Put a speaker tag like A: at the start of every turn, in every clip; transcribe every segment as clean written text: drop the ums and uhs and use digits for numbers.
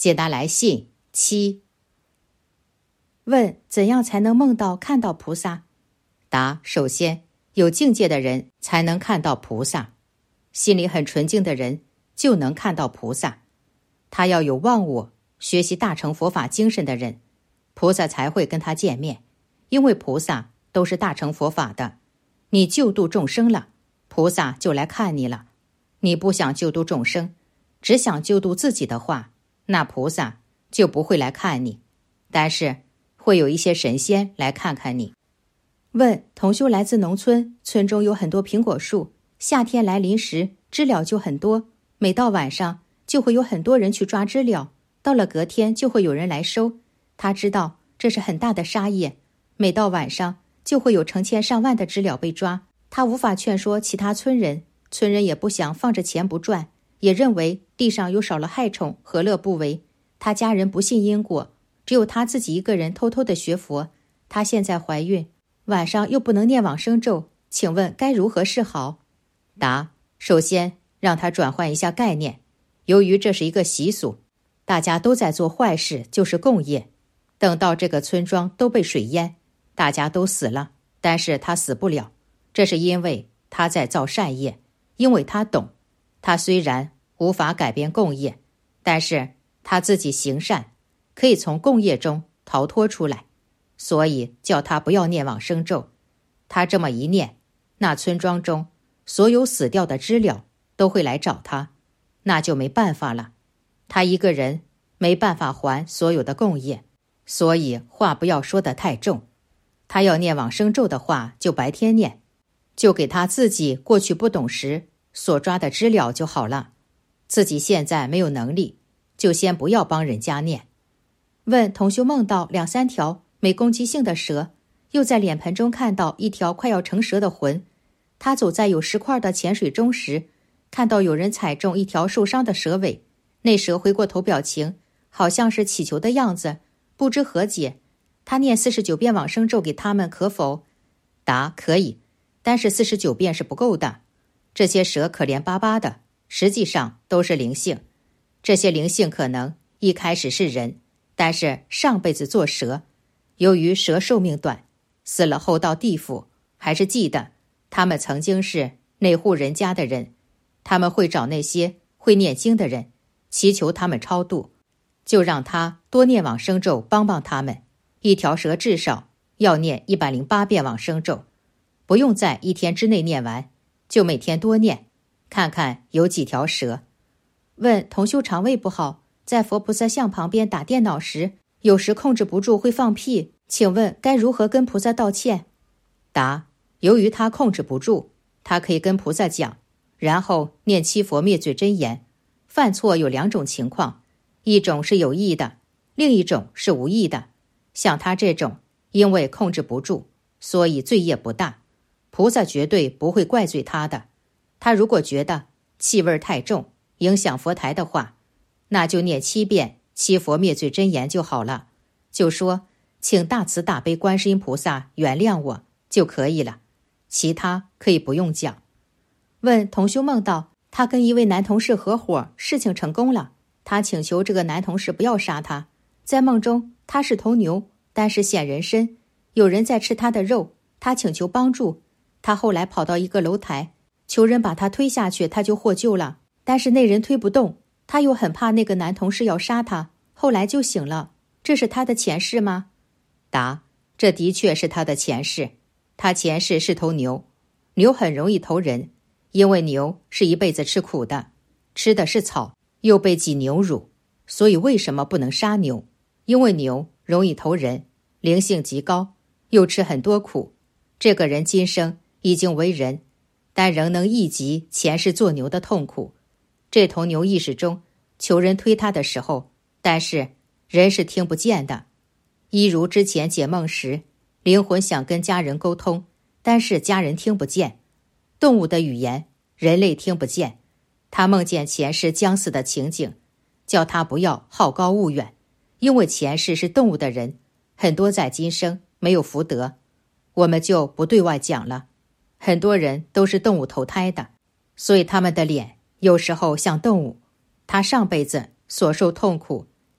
A: 解答来信7。问：怎样才能梦到看到菩萨？答：首先，有境界的人才能看到菩萨，心里很纯净的人就能看到菩萨。他要有忘我，学习大乘佛法精神的人，菩萨才会跟他见面，因为菩萨都是大乘佛法的。你救度众生了，菩萨就来看你了。你不想救度众生，只想救度自己的话，那菩萨就不会来看你，但是会有一些神仙来看看你。问：同修来自农村，村中有很多苹果树，夏天来临时知了就很多，每到晚上就会有很多人去抓知了，到了隔天就会有人来收。他知道这是很大的杀业，每到晚上就会有成千上万的知了被抓。他无法劝说其他村人，村人也不想放着钱不赚，也认为地上有少了害虫，何乐不为。他家人不信因果，只有他自己一个人偷偷的学佛。他现在怀孕，晚上又不能念往生咒，请问该如何是好？答：首先让他转换一下概念，由于这是一个习俗，大家都在做坏事，就是共业。等到这个村庄都被水淹，大家都死了，但是他死不了，这是因为他在造善业，因为他懂。他虽然无法改变共业，但是他自己行善，可以从共业中逃脱出来，所以叫他不要念往生咒。他这么一念，那村庄中所有死掉的知了都会来找他，那就没办法了。他一个人没办法还所有的共业，所以话不要说得太重。他要念往生咒的话，就白天念，就给他自己过去不懂时所抓的知了就好了。自己现在没有能力，就先不要帮人家念。问：同修梦到2、3条没攻击性的蛇，又在脸盆中看到一条快要成蛇的魂。他走在有石块的浅水中时，看到有人踩中一条受伤的蛇尾，那蛇回过头，表情好像是祈求的样子，不知何解。他念49遍往生咒给他们可否？答：可以，但是49遍是不够的。这些蛇可怜巴巴的，实际上都是灵性。这些灵性可能一开始是人，但是上辈子做蛇，由于蛇寿命短，死了后到地府，还是记得他们曾经是那户人家的人，他们会找那些会念经的人，祈求他们超度，就让他多念往生咒帮帮他们。一条蛇至少要念108遍往生咒，不用在1天之内念完，就每天多念，看看有几条蛇。问：同修肠胃不好，在佛菩萨像旁边打电脑时，有时控制不住会放屁，请问该如何跟菩萨道歉？答：由于他控制不住，他可以跟菩萨讲，然后念七佛灭罪真言。犯错有2种情况，一种是有意的，另一种是无意的。像他这种因为控制不住，所以罪业不大，菩萨绝对不会怪罪他的。他如果觉得气味太重，影响佛台的话，那就念7遍七佛灭罪真言就好了，就说请大慈大悲观世音菩萨原谅我就可以了，其他可以不用讲。问：同修梦到他跟一位男同事合伙，事情成功了，他请求这个男同事不要杀他。在梦中他是头牛，但是显人身，有人在吃他的肉，他请求帮助。他后来跑到一个楼台，求人把他推下去，他就获救了，但是那人推不动，他又很怕那个男同事要杀他，后来就醒了。这是他的前世吗？答：这的确是他的前世。他前世是头牛，牛很容易投人，因为牛是一辈子吃苦的，吃的是草，又被挤牛乳，所以为什么不能杀牛？因为牛容易投人，灵性极高，又吃很多苦。这个人今生已经为人，但仍能忆及前世做牛的痛苦。这头牛意识中求人推他的时候，但是人是听不见的。一如之前解梦时，灵魂想跟家人沟通，但是家人听不见。动物的语言人类听不见。他梦见前世将死的情景，叫他不要好高骛远，因为前世是动物的人，很多在今生没有福德，我们就不对外讲了。很多人都是动物投胎的，所以他们的脸有时候像动物。他上辈子所受痛苦，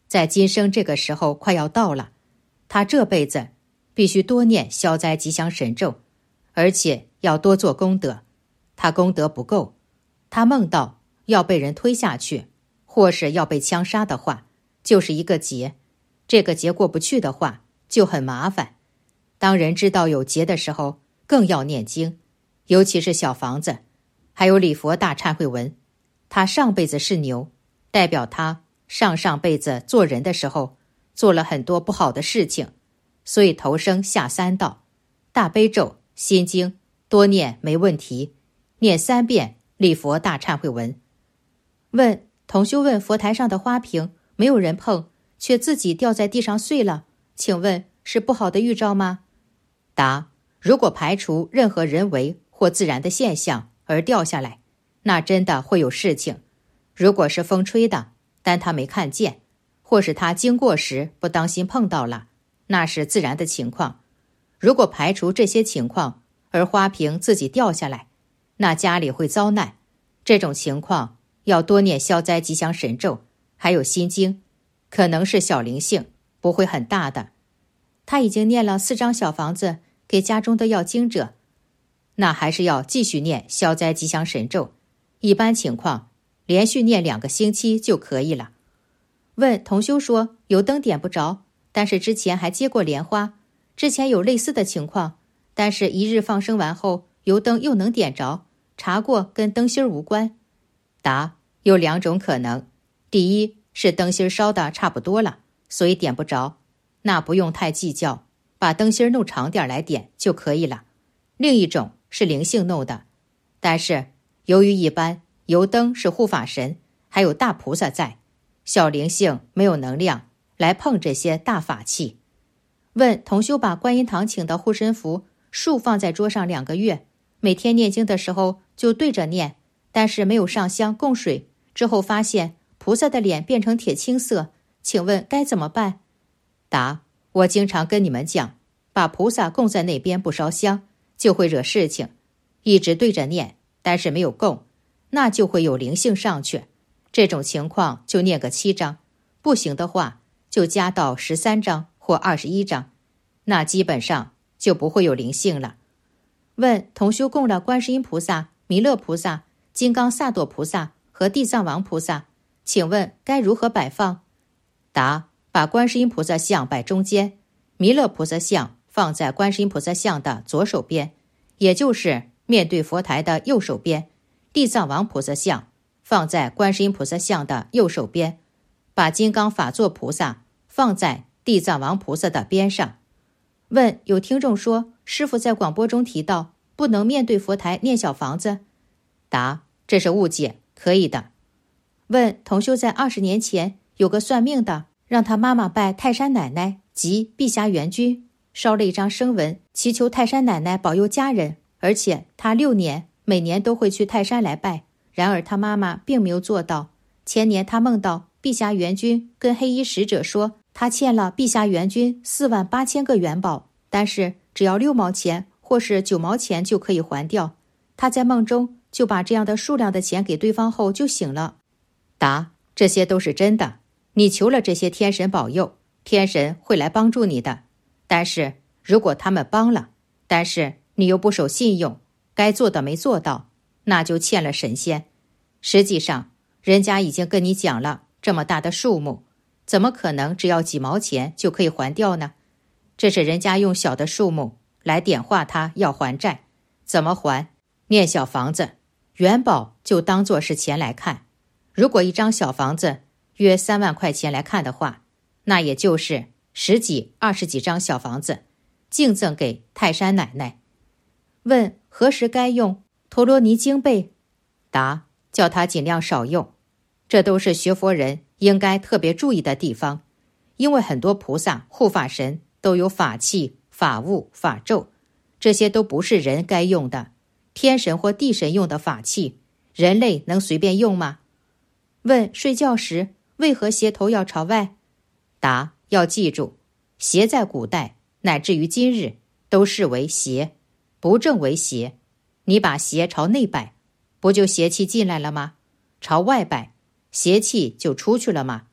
A: 在今生这个时候快要到了，他这辈子必须多念消灾吉祥神咒，而且要多做功德。他功德不够，他梦到要被人推下去，或是要被枪杀的话，就是一个劫。这个劫过不去的话，就很麻烦。当人知道有劫的时候，更要念经，尤其是小房子，还有礼佛大忏悔文。他上辈子是牛，代表他上上辈子做人的时候做了很多不好的事情，所以投生下三道。大悲咒、心经多念没问题，念3遍礼佛大忏悔文。问同修问佛台上的花瓶没有人碰，却自己掉在地上碎了，请问是不好的预兆吗？答：如果排除任何人为或自然的现象而掉下来，那真的会有事情。如果是风吹的，但他没看见，或是他经过时不当心碰到了，那是自然的情况。如果排除这些情况，而花瓶自己掉下来，那家里会遭难。这种情况要多念消灾吉祥神咒，还有心经，可能是小灵性，不会很大的。他已经念了4张小房子给家中的要经者，那还是要继续念消灾吉祥神咒。一般情况连续念2个星期就可以了。问同修说油灯点不着，但是之前还接过莲花，之前有类似的情况，但是1日放生完后油灯又能点着，查过跟灯芯无关。答：有2种可能，第一是灯芯烧的差不多了，所以点不着，那不用太计较，把灯芯弄长点来点就可以了。另一种是灵性弄的，但是由于一般油灯是护法神还有大菩萨在，小灵性没有能量来碰这些大法器。问同修把观音堂请的护身符竖放在桌上2个月，每天念经的时候就对着念，但是没有上香供水，之后发现菩萨的脸变成铁青色，请问该怎么办？答：我经常跟你们讲，把菩萨供在那边不烧香就会惹事情，一直对着念但是没有供，那就会有灵性上去。这种情况就念个7章，不行的话就加到13章或21章，那基本上就不会有灵性了。问同修供了观世音菩萨、弥勒菩萨、金刚萨埵菩萨和地藏王菩萨，请问该如何摆放？答：把观世音菩萨像摆中间，弥勒菩萨像放在观世音菩萨像的左手边，也就是面对佛台的右手边，地藏王菩萨像放在观世音菩萨像的右手边，把金刚法座菩萨放在地藏王菩萨的边上。问有听众说，师父在广播中提到不能面对佛台念小房子。答：这是误解，可以的。问同修在20年前有个算命的让他妈妈拜泰山奶奶及碧霞元君，烧了一张声文，祈求泰山奶奶保佑家人，而且他6年每年都会去泰山来拜，然而他妈妈并没有做到。前年他梦到碧霞元君跟黑衣使者说，他欠了碧霞元君48000个元宝，但是只要6毛钱或是9毛钱就可以还掉。他在梦中就把这样的数量的钱给对方后就醒了。答：这些都是真的，你求了这些天神保佑，天神会来帮助你的。但是如果他们帮了，但是你又不守信用，该做的没做到，那就欠了神仙。实际上人家已经跟你讲了这么大的数目，怎么可能只要几毛钱就可以还掉呢？这是人家用小的数目来点化他要还债，怎么还？念小房子，元宝就当作是钱来看。如果一张小房子约3万块钱来看的话，那也就是10几、20几张小房子敬赠给泰山奶奶。问何时该用陀罗尼经被？答：叫他尽量少用。这都是学佛人应该特别注意的地方，因为很多菩萨、护法神都有法器、法物、法咒，这些都不是人该用的。天神或地神用的法器，人类能随便用吗？问睡觉时为何鞋头要朝外？答：要记住，鞋在古代乃至于今日都视为邪，不正为邪。你把鞋朝内摆，不就邪气进来了吗？朝外摆，邪气就出去了吗？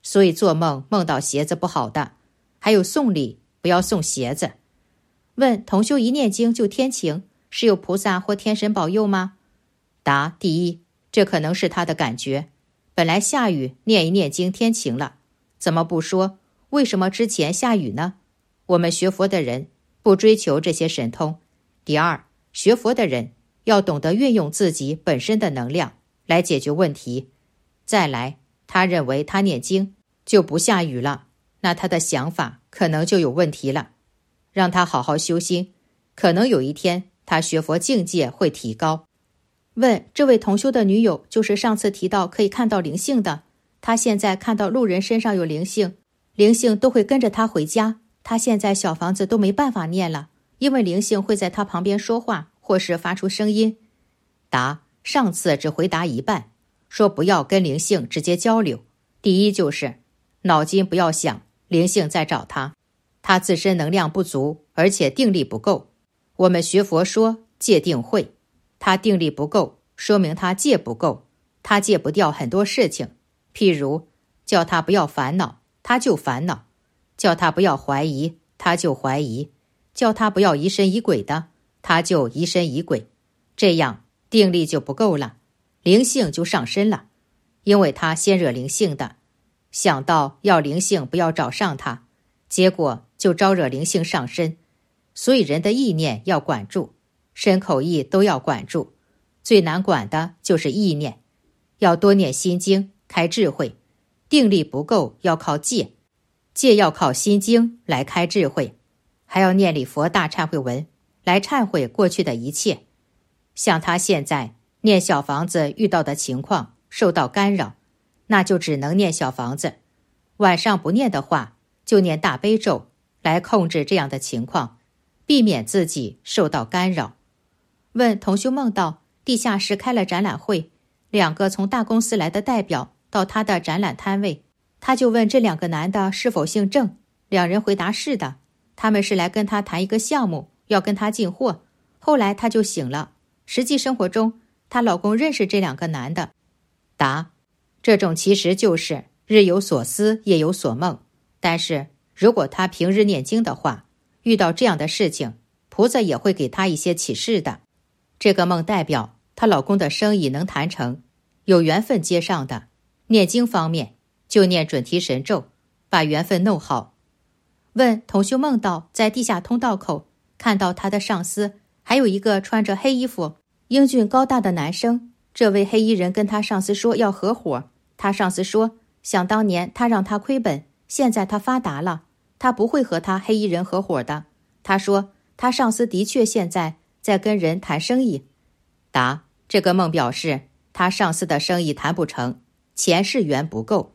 A: 所以做梦梦到鞋子不好的。还有送礼，不要送鞋子。问同修一念经就天晴，是有菩萨或天神保佑吗？答：第一，这可能是他的感觉，本来下雨，念一念经天晴了，怎么不说为什么之前下雨呢？我们学佛的人不追求这些神通。第二，学佛的人要懂得运用自己本身的能量来解决问题。再来，他认为他念经就不下雨了，那他的想法可能就有问题了。让他好好修心，可能有一天他学佛境界会提高。问这位同修的女友，就是上次提到可以看到灵性的，他现在看到路人身上有灵性，灵性都会跟着他回家，他现在小房子都没办法念了，因为灵性会在他旁边说话或是发出声音。答：上次只回答一半，说不要跟灵性直接交流。第一就是脑筋不要想灵性在找他自身能量不足，而且定力不够。我们学佛说戒定慧，他定力不够，说明他戒不够，他戒不掉很多事情。譬如叫他不要烦恼，他就烦恼；叫他不要怀疑，他就怀疑；叫他不要疑神疑鬼的，他就疑神疑鬼。这样定力就不够了，灵性就上身了，因为他先惹灵性的，想到要灵性不要找上他，结果就招惹灵性上身。所以人的意念要管住，身口意都要管住，最难管的就是意念。要多念心经，开智慧。定力不够要靠戒，戒要靠心经来开智慧，还要念礼佛大忏悔文来忏悔过去的一切。像他现在念小房子遇到的情况受到干扰，那就只能念小房子，晚上不念的话就念大悲咒来控制这样的情况，避免自己受到干扰。问同修梦到地下室开了展览会，2个从大公司来的代表到他的展览摊位，他就问这2个男的是否姓郑，2人回答是的，他们是来跟他谈一个项目，要跟他进货。后来他就醒了，实际生活中她老公认识这2个男的。答：这种其实就是日有所思夜有所梦，但是如果她平日念经的话，遇到这样的事情，菩萨也会给她一些启示的。这个梦代表她老公的生意能谈成，有缘分接上的。念经方面就念准提神咒，把缘分弄好。问同修梦到在地下通道口看到他的上司还有一个穿着黑衣服英俊高大的男生，这位黑衣人跟他上司说要合伙，他上司说想当年他让他亏本，现在他发达了，他不会和他黑衣人合伙的。他说他上司的确现在在跟人谈生意。答：这个梦表示他上司的生意谈不成，钱是缘不够。